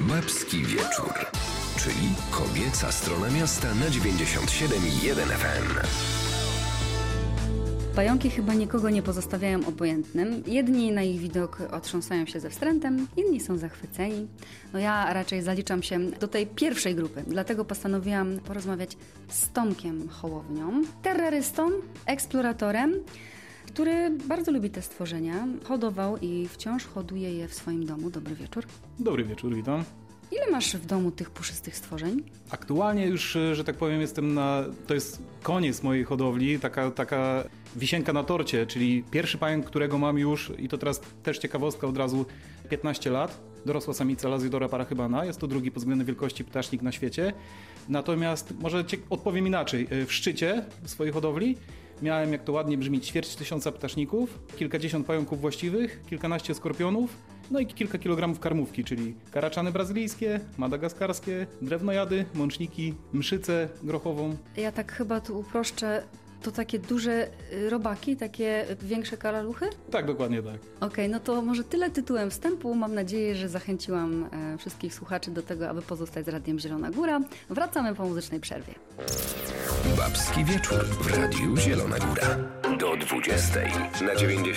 Babski Wieczór, czyli kobieca strona miasta na 97,1 FM. Pająki chyba nikogo nie pozostawiają obojętnym. Jedni na ich widok otrząsają się ze wstrętem, inni są zachwyceni. No ja raczej zaliczam się do tej pierwszej grupy, dlatego postanowiłam porozmawiać z Tomkiem Hołownią, terrorystą, eksploratorem, który bardzo lubi te stworzenia, hodował i wciąż hoduje je w swoim domu. Dobry wieczór. Dobry wieczór, witam. Ile masz w domu tych puszystych stworzeń? Aktualnie już, że tak powiem, to jest koniec mojej hodowli, taka wisienka na torcie, czyli pierwszy pająk, którego mam już, i to teraz też ciekawostka od razu, 15 lat. Dorosła samica Lasiodora parachybana, jest to drugi pod względem wielkości ptasznik na świecie. Natomiast może odpowiem inaczej, w szczycie swojej hodowli miałem, jak to ładnie brzmi, 250 ptaszników, kilkadziesiąt pająków właściwych, kilkanaście skorpionów, no i kilka kilogramów karmówki, czyli karaczany brazylijskie, madagaskarskie, drewnojady, mączniki, mszycę grochową. Ja tak chyba tu uproszczę, to takie duże robaki, takie większe karaluchy? Tak, dokładnie tak. Okej, no to może tyle tytułem wstępu. Mam nadzieję, że zachęciłam wszystkich słuchaczy do tego, aby pozostać z Radiem Zielona Góra. Wracamy po muzycznej przerwie. Babski Wieczór w Radiu Zielona Góra. Do 20 na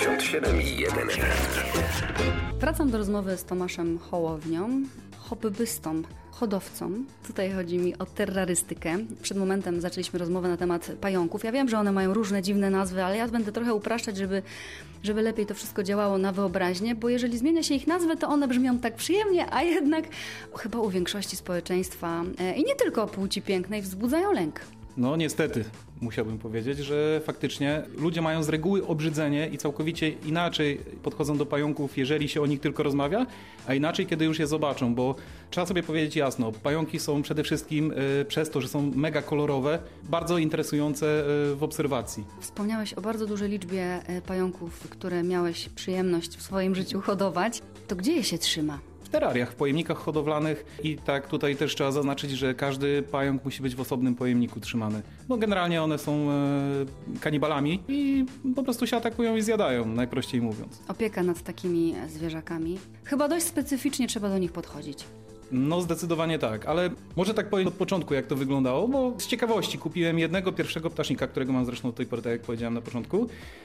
97,1 FM. Wracam do rozmowy z Tomaszem Hołownią, hobbystą, hodowcą. Tutaj chodzi mi o terrorystykę. Przed momentem zaczęliśmy rozmowę na temat pająków. Ja wiem, że one mają różne dziwne nazwy, ale ja będę trochę upraszczać, żeby lepiej to wszystko działało na wyobraźnię, bo jeżeli zmienia się ich nazwy, to one brzmią tak przyjemnie, a jednak chyba u większości społeczeństwa i nie tylko płci pięknej wzbudzają lęk. No niestety, musiałbym powiedzieć, że faktycznie ludzie mają z reguły obrzydzenie i całkowicie inaczej podchodzą do pająków, jeżeli się o nich tylko rozmawia, a inaczej, kiedy już je zobaczą, bo trzeba sobie powiedzieć jasno, pająki są przede wszystkim przez to, że są mega kolorowe, bardzo interesujące w obserwacji. Wspomniałeś o bardzo dużej liczbie pająków, które miałeś przyjemność w swoim życiu hodować. To gdzie je się trzyma? W terariach, w pojemnikach hodowlanych i tak tutaj też trzeba zaznaczyć, że każdy pająk musi być w osobnym pojemniku trzymany. Bo generalnie one są kanibalami i po prostu się atakują i zjadają, najprościej mówiąc. Opieka nad takimi zwierzakami. Chyba dość specyficznie trzeba do nich podchodzić. No zdecydowanie tak, ale może tak powiem od początku, jak to wyglądało, bo z ciekawości kupiłem jednego pierwszego ptasznika, którego mam zresztą do tej pory, tak jak powiedziałem na początku.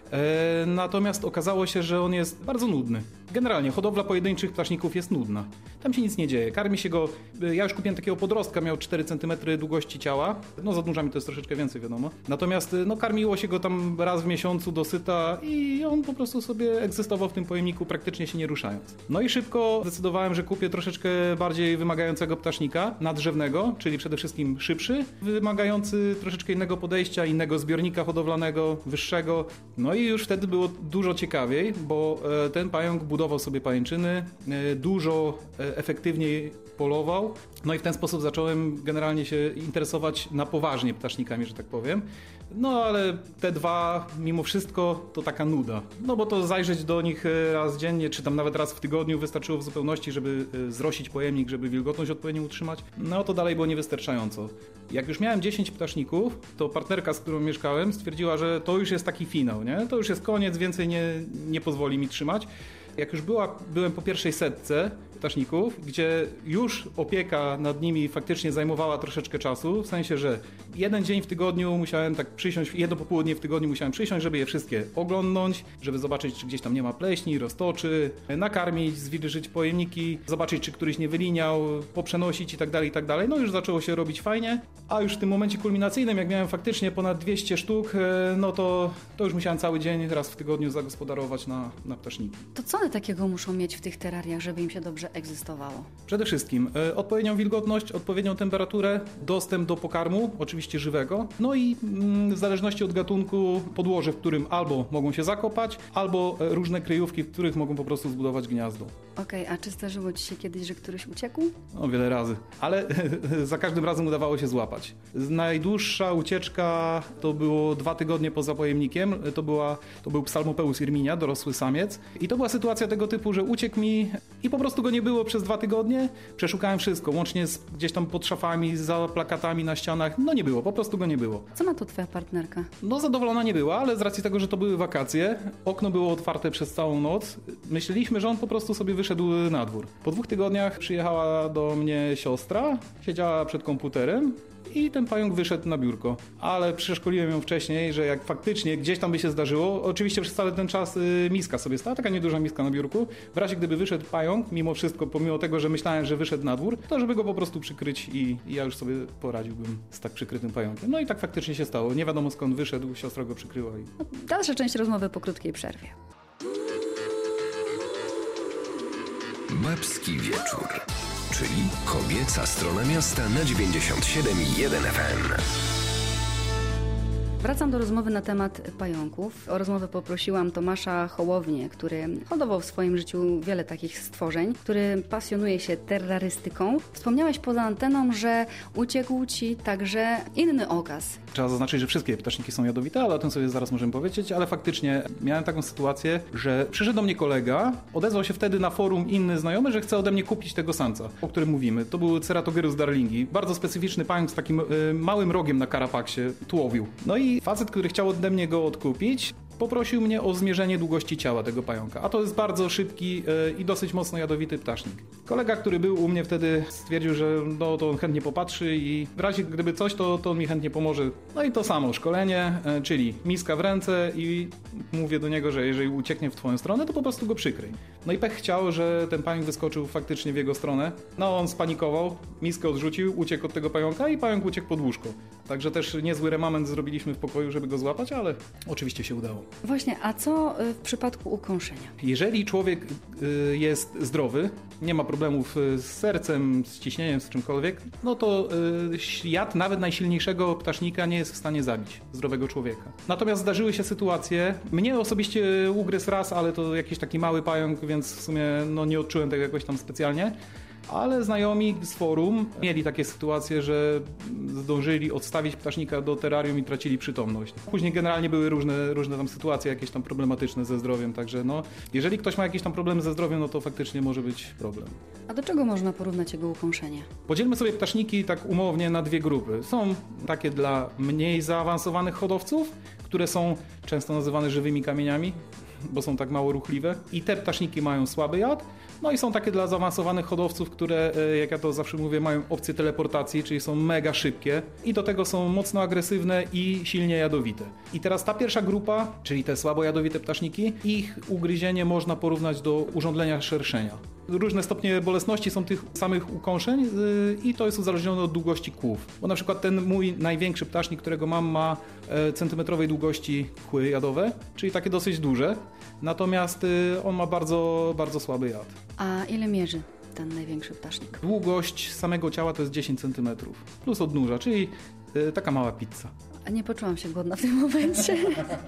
Natomiast okazało się, że on jest bardzo nudny. Generalnie hodowla pojedynczych ptaszników jest nudna. Tam się nic nie dzieje. Karmi się go, ja już kupiłem takiego podrostka, miał 4 cm długości ciała. No za dużami to jest troszeczkę więcej, wiadomo. Natomiast karmiło się go tam raz w miesiącu dosyta i on po prostu sobie egzystował w tym pojemniku, praktycznie się nie ruszając. No i szybko zdecydowałem, że kupię troszeczkę bardziej wymagającego ptasznika, nadrzewnego, czyli przede wszystkim szybszy, wymagający troszeczkę innego podejścia, innego zbiornika hodowlanego, wyższego. No i już wtedy było dużo ciekawiej, bo ten pająk budował sobie pajęczyny, dużo efektywniej polował. No i w ten sposób zacząłem generalnie się interesować na poważnie ptasznikami, że tak powiem. No ale te dwa, mimo wszystko, to taka nuda. No bo to zajrzeć do nich raz dziennie, czy tam nawet raz w tygodniu wystarczyło w zupełności, żeby zrosić pojemnik, żeby wilgotność odpowiednio utrzymać. No to dalej było niewystarczająco. Jak już miałem 10 ptaszników, to partnerka, z którą mieszkałem, stwierdziła, że to już jest taki finał, nie? To już jest koniec, więcej nie pozwoli mi trzymać. Jak już byłem po pierwszej setce ptaszników, gdzie już opieka nad nimi faktycznie zajmowała troszeczkę czasu, w sensie, że jeden dzień w tygodniu musiałem tak przysiąść, jedno popołudnie w tygodniu musiałem przysiąść, żeby je wszystkie oglądnąć, żeby zobaczyć, czy gdzieś tam nie ma pleśni, roztoczy, nakarmić, zwilżyć pojemniki, zobaczyć, czy któryś nie wyliniał, poprzenosić i tak dalej. No już zaczęło się robić fajnie, a już w tym momencie kulminacyjnym, jak miałem faktycznie ponad 200 sztuk, no to już musiałem cały dzień raz w tygodniu zagospodarować na ptaszniki. To co one takiego muszą mieć w tych terariach, żeby im się dobrze egzystowało? Przede wszystkim odpowiednią wilgotność, odpowiednią temperaturę, dostęp do pokarmu, oczywiście żywego, no i w zależności od gatunku podłoże, w którym albo mogą się zakopać, albo różne kryjówki, w których mogą po prostu zbudować gniazdo. Okej, a czy zdarzyło ci się kiedyś, że któryś uciekł? No wiele razy, ale za każdym razem udawało się złapać. Najdłuższa ucieczka to było 2 tygodnie poza pojemnikiem, to był Psalmopeus irminia, dorosły samiec i to była sytuacja sytuacja tego typu, że uciekł mi i po prostu go nie było przez 2 tygodnie. Przeszukałem wszystko, łącznie z gdzieś tam pod szafami, za plakatami na ścianach. No nie było, po prostu go nie było. Co na to twoja partnerka? No zadowolona nie była, ale z racji tego, że to były wakacje, okno było otwarte przez całą noc, myśleliśmy, że on po prostu sobie wyszedł na dwór. Po 2 tygodniach przyjechała do mnie siostra, siedziała przed komputerem i ten pająk wyszedł na biurko. Ale przeszkoliłem ją wcześniej, że jak faktycznie gdzieś tam by się zdarzyło, oczywiście przez cały ten czas miska sobie stała, taka nieduża miska na biurku, w razie gdyby wyszedł pająk, mimo wszystko, pomimo tego, że myślałem, że wyszedł na dwór, to żeby go po prostu przykryć i ja już sobie poradziłbym z tak przykrytym pająkiem. No i tak faktycznie się stało. Nie wiadomo skąd wyszedł, siostra go przykryła. Dalsza część rozmowy po krótkiej przerwie. Babski wieczór, czyli kobieca strona miasta na 97,1 FM. Wracam do rozmowy na temat pająków. O rozmowę poprosiłam Tomasza Hołownię, który hodował w swoim życiu wiele takich stworzeń, który pasjonuje się terrorystyką. Wspomniałeś poza anteną, że uciekł ci także inny okaz. Trzeba zaznaczyć, że wszystkie ptaszniki są jadowite, ale o tym sobie zaraz możemy powiedzieć, ale faktycznie miałem taką sytuację, że przyszedł do mnie kolega, odezwał się wtedy na forum inny znajomy, że chce ode mnie kupić tego samca, o którym mówimy. To był Ceratogyrus darlingi, bardzo specyficzny pająk z takim małym rogiem na karapaksie, tułowiu. No i facet, który chciał ode mnie go odkupić, poprosił mnie o zmierzenie długości ciała tego pająka, a to jest bardzo szybki i dosyć mocno jadowity ptasznik. Kolega, który był u mnie wtedy, stwierdził, że no, to on chętnie popatrzy i w razie gdyby coś, to on mi chętnie pomoże. No i to samo, szkolenie, czyli miska w ręce i mówię do niego, że jeżeli ucieknie w twoją stronę, to po prostu go przykryj. No i pech chciał, że ten pająk wyskoczył faktycznie w jego stronę. No on spanikował, miskę odrzucił, uciekł od tego pająka i pająk uciekł pod łóżko. Także też niezły remament zrobiliśmy w pokoju, żeby go złapać, ale oczywiście się udało. Właśnie, a co w przypadku ukąszenia? Jeżeli człowiek jest zdrowy, nie ma problemów z sercem, z ciśnieniem, z czymkolwiek, no to jad nawet najsilniejszego ptasznika nie jest w stanie zabić zdrowego człowieka. Natomiast zdarzyły się sytuacje, mnie osobiście ugryzł raz, ale to jakiś taki mały pająk, więc w sumie no, nie odczułem tego jakoś tam specjalnie. Ale znajomi z forum mieli takie sytuacje, że zdążyli odstawić ptasznika do terrarium i tracili przytomność. Później generalnie były różne tam sytuacje jakieś tam problematyczne ze zdrowiem, także no, jeżeli ktoś ma jakieś tam problemy ze zdrowiem, no to faktycznie może być problem. A do czego można porównać jego ukąszenie? Podzielmy sobie ptaszniki tak umownie na 2 grupy. Są takie dla mniej zaawansowanych hodowców, które są często nazywane żywymi kamieniami, bo są tak mało ruchliwe i te ptaszniki mają słaby jad. No i są takie dla zaawansowanych hodowców, które, jak ja to zawsze mówię, mają opcję teleportacji, czyli są mega szybkie i do tego są mocno agresywne i silnie jadowite. I teraz ta pierwsza grupa, czyli te słabo jadowite ptaszniki, ich ugryzienie można porównać do urządlenia szerszenia. Różne stopnie bolesności są tych samych ukąszeń i to jest uzależnione od długości kłów. Bo na przykład ten mój największy ptasznik, którego mam, ma centymetrowej długości kły jadowe, czyli takie dosyć duże. Natomiast on ma bardzo, bardzo słaby jad. A ile mierzy ten największy ptasznik? Długość samego ciała to jest 10 cm plus odnóża, czyli taka mała pizza. A nie poczułam się głodna w tym momencie.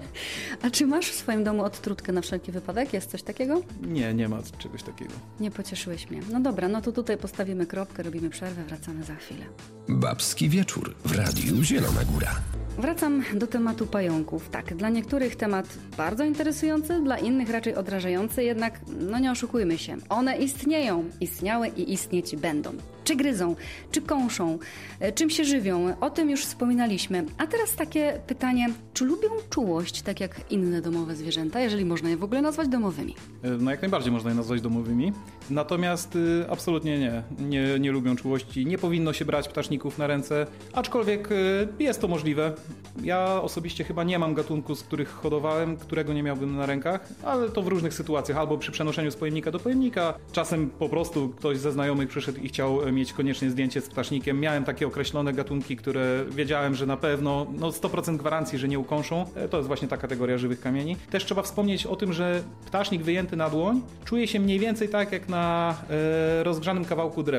A czy masz w swoim domu odtrutkę na wszelki wypadek? Jest coś takiego? Nie ma czegoś takiego. Nie pocieszyłeś mnie. No dobra, no to tutaj postawimy kropkę, robimy przerwę, wracamy za chwilę. Babski wieczór w Radiu Zielona Góra. Wracam do tematu pająków. Tak, dla niektórych temat bardzo interesujący, dla innych raczej odrażający, jednak no nie oszukujmy się. One istnieją, istniały i istnieć będą. Czy gryzą, czy kąszą, czym się żywią, o tym już wspominaliśmy. A teraz takie pytanie, czy lubią czułość, tak jak inne domowe zwierzęta, jeżeli można je w ogóle nazwać domowymi? No jak najbardziej można je nazwać domowymi, natomiast absolutnie nie lubią czułości. Nie powinno się brać ptaszników na ręce, aczkolwiek jest to możliwe. Ja osobiście chyba nie mam gatunku, z których hodowałem, którego nie miałbym na rękach, ale to w różnych sytuacjach, albo przy przenoszeniu z pojemnika do pojemnika, czasem po prostu ktoś ze znajomych przyszedł i chciał mieć koniecznie zdjęcie z ptasznikiem. Miałem takie określone gatunki, które wiedziałem, że na pewno 100% gwarancji, że nie ukąszą. To jest właśnie ta kategoria żywych kamieni. Też trzeba wspomnieć o tym, że ptasznik wyjęty na dłoń czuje się mniej więcej tak jak na rozgrzanym kawałku drewna.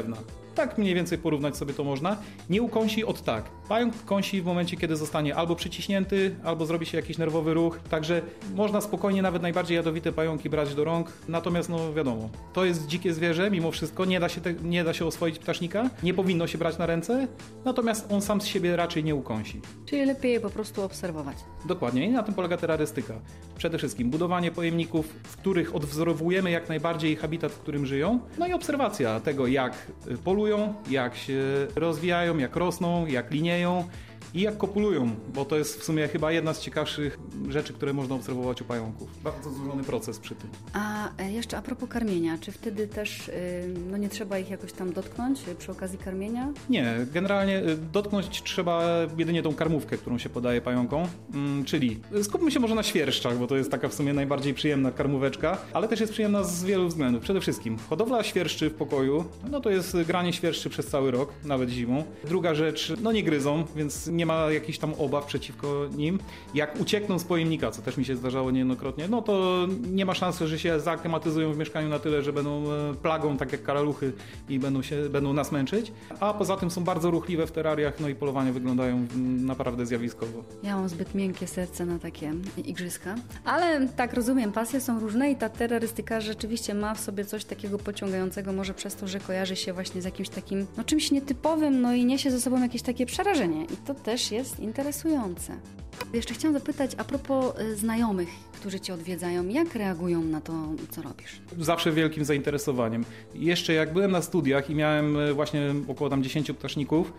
tak mniej więcej porównać sobie to można. Nie ukąsi od tak. Pająk kąsi w momencie, kiedy zostanie albo przyciśnięty, albo zrobi się jakiś nerwowy ruch, także można spokojnie nawet najbardziej jadowite pająki brać do rąk, natomiast no wiadomo, to jest dzikie zwierzę, mimo wszystko nie da się oswoić ptasznika, nie powinno się brać na ręce, natomiast on sam z siebie raczej nie ukąsi. Czyli lepiej je po prostu obserwować. Dokładnie i na tym polega terrarystyka. Przede wszystkim budowanie pojemników, w których odwzorowujemy jak najbardziej habitat, w którym żyją, no i obserwacja tego, jak polują, jak się rozwijają, jak rosną, jak linieją i jak kopulują, bo to jest w sumie chyba jedna z ciekawszych rzeczy, które można obserwować u pająków. Bardzo złożony proces przy tym. A jeszcze a propos karmienia, czy wtedy też no nie trzeba ich jakoś tam dotknąć przy okazji karmienia? Nie, generalnie dotknąć trzeba jedynie tą karmówkę, którą się podaje pająkom, czyli skupmy się może na świerszczach, bo to jest taka w sumie najbardziej przyjemna karmóweczka, ale też jest przyjemna z wielu względów. Przede wszystkim hodowla świerszczy w pokoju, no to jest granie świerszczy przez cały rok, nawet zimą. Druga rzecz, no nie gryzą, więc nie ma jakichś tam obaw przeciwko nim. Jak uciekną z pojemnika, co też mi się zdarzało niejednokrotnie, no to nie ma szansy, że się zaaklimatyzują w mieszkaniu na tyle, że będą plagą, tak jak karaluchy i będą nas męczyć. A poza tym są bardzo ruchliwe w terrariach, no i polowania wyglądają naprawdę zjawiskowo. Ja mam zbyt miękkie serce na takie igrzyska, ale tak rozumiem, pasje są różne i ta terrorystyka rzeczywiście ma w sobie coś takiego pociągającego, może przez to, że kojarzy się właśnie z jakimś takim, no czymś nietypowym, no i niesie ze sobą jakieś takie przerażenie i to też jest interesujące. Jeszcze chciałam zapytać a propos znajomych, którzy Cię odwiedzają, jak reagują na to, co robisz? Zawsze wielkim zainteresowaniem. Jeszcze jak byłem na studiach i miałem właśnie około tam 10 ptaszników,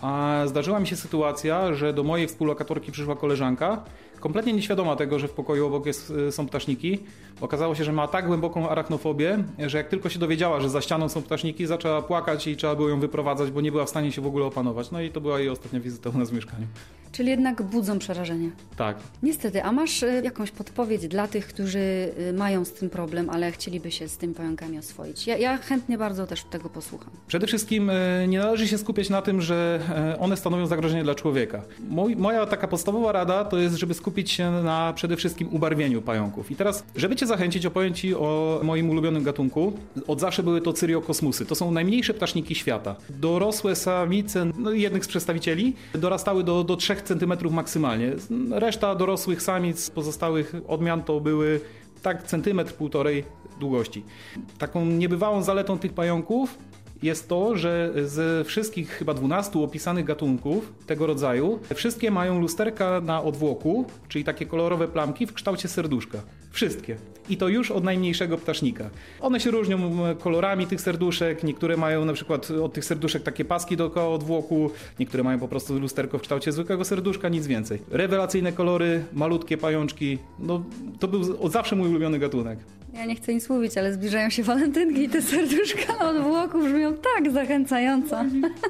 a zdarzyła mi się sytuacja, że do mojej współlokatorki przyszła koleżanka, kompletnie nieświadoma tego, że w pokoju obok są ptaszniki. Okazało się, że ma tak głęboką arachnofobię, że jak tylko się dowiedziała, że za ścianą są ptaszniki, zaczęła płakać i trzeba było ją wyprowadzać, bo nie była w stanie się w ogóle opanować. No i to była jej ostatnia wizyta u nas w mieszkaniu. Czyli jednak budzą przerażenie. Tak. Niestety, a masz jakąś podpowiedź dla tych, którzy mają z tym problem, ale chcieliby się z tymi pająkami oswoić? Ja chętnie bardzo też tego posłucham. Przede wszystkim nie należy się skupiać na tym, że one stanowią zagrożenie dla człowieka. Moja taka podstawowa rada to jest, żeby skupić się na przede wszystkim ubarwieniu pająków. I teraz, żeby Cię zachęcić, opowiem Ci o moim ulubionym gatunku. Od zawsze były to cyriokosmusy. To są najmniejsze ptaszniki świata. Dorosłe samice, no jednych z przedstawicieli, dorastały do 3 cm maksymalnie. Reszta dorosłych samic pozostałych odmian to były tak centymetr, półtorej długości. Taką niebywałą zaletą tych pająków jest to, że ze wszystkich chyba 12 opisanych gatunków tego rodzaju, wszystkie mają lusterka na odwłoku, czyli takie kolorowe plamki w kształcie serduszka. Wszystkie. I to już od najmniejszego ptasznika. One się różnią kolorami tych serduszek, niektóre mają na przykład od tych serduszek takie paski dookoła odwłoku, niektóre mają po prostu lusterko w kształcie zwykłego serduszka, nic więcej. Rewelacyjne kolory, malutkie pajączki, no to był od zawsze mój ulubiony gatunek. Ja nie chcę nic mówić, ale zbliżają się walentynki i te serduszka od włoku brzmią tak zachęcająco.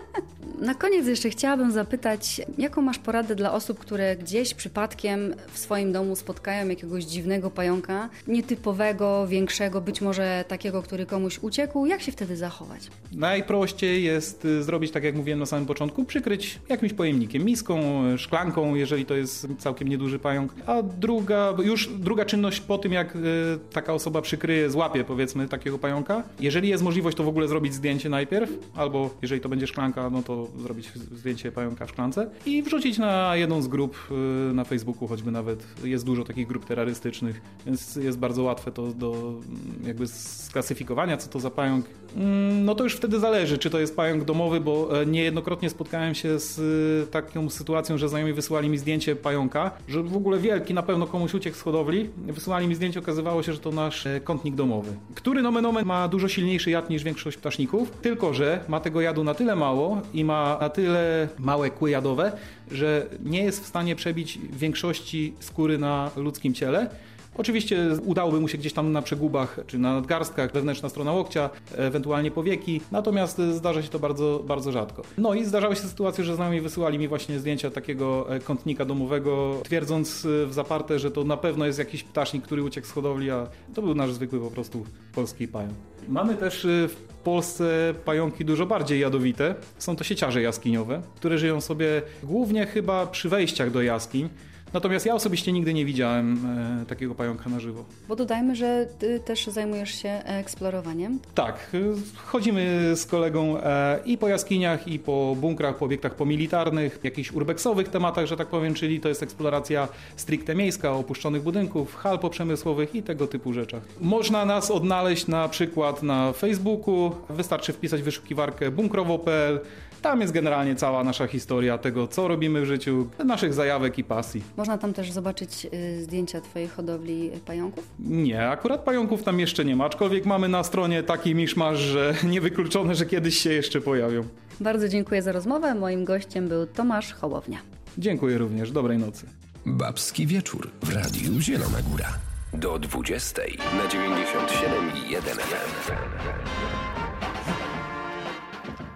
Na koniec jeszcze chciałabym zapytać, jaką masz poradę dla osób, które gdzieś przypadkiem w swoim domu spotkają jakiegoś dziwnego pająka, nietypowego, większego, być może takiego, który komuś uciekł, jak się wtedy zachować? Najprościej jest zrobić, tak jak mówiłem na samym początku, przykryć jakimś pojemnikiem, miską, szklanką, jeżeli to jest całkiem nieduży pająk. A druga czynność po tym, jak taka osoba przykryje, złapie powiedzmy takiego pająka. Jeżeli jest możliwość, to w ogóle zrobić zdjęcie najpierw, albo jeżeli to będzie szklanka, no to zrobić zdjęcie pająka w szklance i wrzucić na jedną z grup na Facebooku, choćby nawet jest dużo takich grup terrorystycznych, więc jest bardzo łatwe to do jakby sklasyfikowania, co to za pająk. No to już wtedy zależy, czy to jest pająk domowy, bo niejednokrotnie spotkałem się z taką sytuacją, że znajomi wysyłali mi zdjęcie pająka, że w ogóle wielki, na pewno komuś uciekł z hodowli. Wysyłali mi zdjęcie, okazywało się, że to nasz kątnik domowy, który nomen omen ma dużo silniejszy jad niż większość ptaszników, tylko że ma tego jadu na tyle mało i ma na tyle małe kły jadowe, że nie jest w stanie przebić większości skóry na ludzkim ciele. Oczywiście udałoby mu się gdzieś tam na przegubach czy na nadgarstkach, wewnętrzna strona łokcia, ewentualnie powieki, natomiast zdarza się to bardzo, bardzo rzadko. No i zdarzały się sytuacje, że znajomi wysyłali mi właśnie zdjęcia takiego kątnika domowego, twierdząc w zaparte, że to na pewno jest jakiś ptasznik, który uciekł z hodowli, a to był nasz zwykły po prostu polski pająk. Mamy też w Polsce pająki dużo bardziej jadowite. Są to sieciarze jaskiniowe, które żyją sobie głównie chyba przy wejściach do jaskiń. Natomiast ja osobiście nigdy nie widziałem takiego pająka na żywo. Bo dodajmy, że ty też zajmujesz się eksplorowaniem. Tak, chodzimy z kolegą i po jaskiniach, i po bunkrach, po obiektach pomilitarnych, jakichś urbexowych tematach, że tak powiem, czyli to jest eksploracja stricte miejska, opuszczonych budynków, hal poprzemysłowych i tego typu rzeczach. Można nas odnaleźć na przykład na Facebooku, wystarczy wpisać wyszukiwarkę bunkrowo.pl. Tam jest generalnie cała nasza historia tego, co robimy w życiu, naszych zajawek i pasji. Można tam też zobaczyć zdjęcia twojej hodowli pająków? Nie, akurat pająków tam jeszcze nie ma, aczkolwiek mamy na stronie taki miszmasz, że niewykluczone, że kiedyś się jeszcze pojawią. Bardzo dziękuję za rozmowę. Moim gościem był Tomasz Hołownia. Dziękuję również, dobrej nocy. Babski wieczór w Radiu Zielona Góra. Do 20 na 97,1 FM.